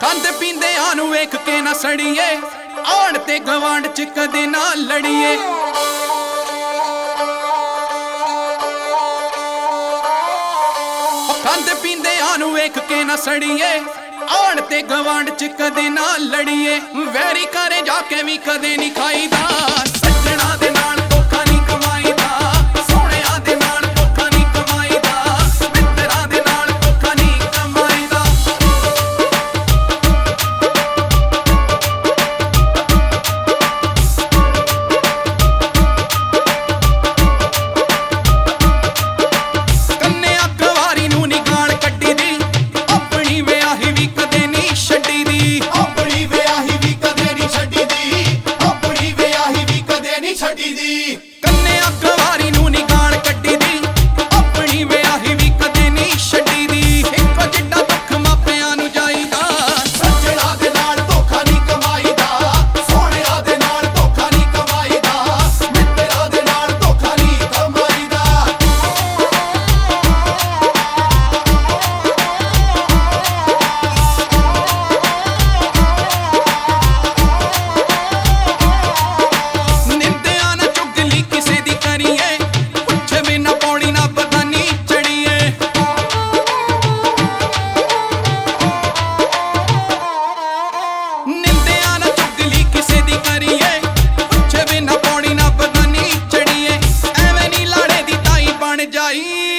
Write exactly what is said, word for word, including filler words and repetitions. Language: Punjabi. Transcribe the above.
ਕੰਧ ਪੀਂਦਿਆਂ ਨੂੰ ਵੇਖ ਕੇ ਨਾ ਸੜੀਏ, ਆਣ ਤੇ ਗਵਾਂਢ ਚ ਕਦੇ ਨਾ ਲੜੀਏ। ਕੰਧ ਪੀਂਦਿਆਂ ਨੂੰ ਵੇਖ ਕੇ ਨਾ ਸੜੀਏ, ਆਣ ਤੇ ਗਵਾਂਢ ਚ ਕਦੇ ਨਾ ਲੜੀਏ। ਵੈਰੀ ਘਰੇ ਜਾ ਕੇ ਵੀ ਕਦੇ ਨਹੀਂ ਖਾਈਦਾ, ਸੱਜਣਾ ਦੇ ਨਾਲ ਧੋਖਾ ਨਹੀਂ ਕਮਾਈਦਾ, ਸੋਹਣਿਆਂ ਦੇ ਨਾਲ ਧੋਖਾ ਨਹੀਂ ਕਮਾਈਦਾ, ਮਿੱਤਰਾਂ ਦੇ ਨਾਲ ਧੋਖਾ ਨਹੀਂ ਕਮਾਈਦਾ। ਕੰਨਿਆ ਕੁਵਾਰੀ ਨੂੰ ਨੀ ਗਾਲ ਕੱਢੀ ਦੀ, ਆਪਣੀ ਵਿਆਹੀ ਵੀ ਕਦੇ ਨਹੀਂ ਛੱਡੀ ਦੀ, ਆਪਣੀ ਵਿਆਹੀ ਵੀ ਕਦੇ ਨਹੀਂ ਛੱਡੀ ਦੀ, ਆਪਣੀ ਵਿਆਹੀ ਵੀ ਕਦੇ ਨਹੀਂ ਛੱਡੀ ਦੀ। ਕੰਨਿਆ ਕੁਵਾਰੀ ਨੂੰ ਨੀ ਗਾਲ ਕੱਢੀ ਦੀ, ਆਪਣੀ ਵਿਆਹੀ ਵੀ ਕਦੇ ਨਹੀਂ ਛੱਡੀ ਦੀ। ਇੱਕੋ ਜਿੱਡਾ ਦੁੱਖ ਮਾਪਿਆਂ ਨੂੰ ਜਾਈਦਾ, ਸੱਜਣਾ ਦੇ ਨਾਲ ਧੋਖਾ ਨਹੀਂ ਕਮਾਈਦਾ, ਸੋਹਣਿਆਂ ਦੇ ਨਾਲ ਧੋਖਾ ਨਹੀਂ ਕਮਾਈਦਾ, ਮਿੱਤਰਾਂ ਦੇ ਨਾਲ ਧੋਖਾ ਨਹੀਂ ਕਮਾਈਦਾ। ਨਿੰਦਿਆਂ ਨਾ ਚੁਗਲੀ ਕਿਸੇ ਦੀ ਕਰੀਏ, ਪੁੱਛੇ ਬਿਨਾ ਪੌੜੀ ਨਾ ਬਗਾਨੀ ਚੜੀਏ। ਨਿੰਦਿਆਂ ਨਾ ਚੁਗਲੀ ਕਿਸੇ ਦੀ ਕਰੀਏ, ਪੁੱਛੇ ਬਿਨਾ ਪੌੜੀ ਨਾ ਬਗਾਨੀ ਚੜੀਏ। ਐਵੇਂ ਨੀ ਲਾੜੇ ਦੀ ਤਾਈ ਬਣ ਜਾਈ।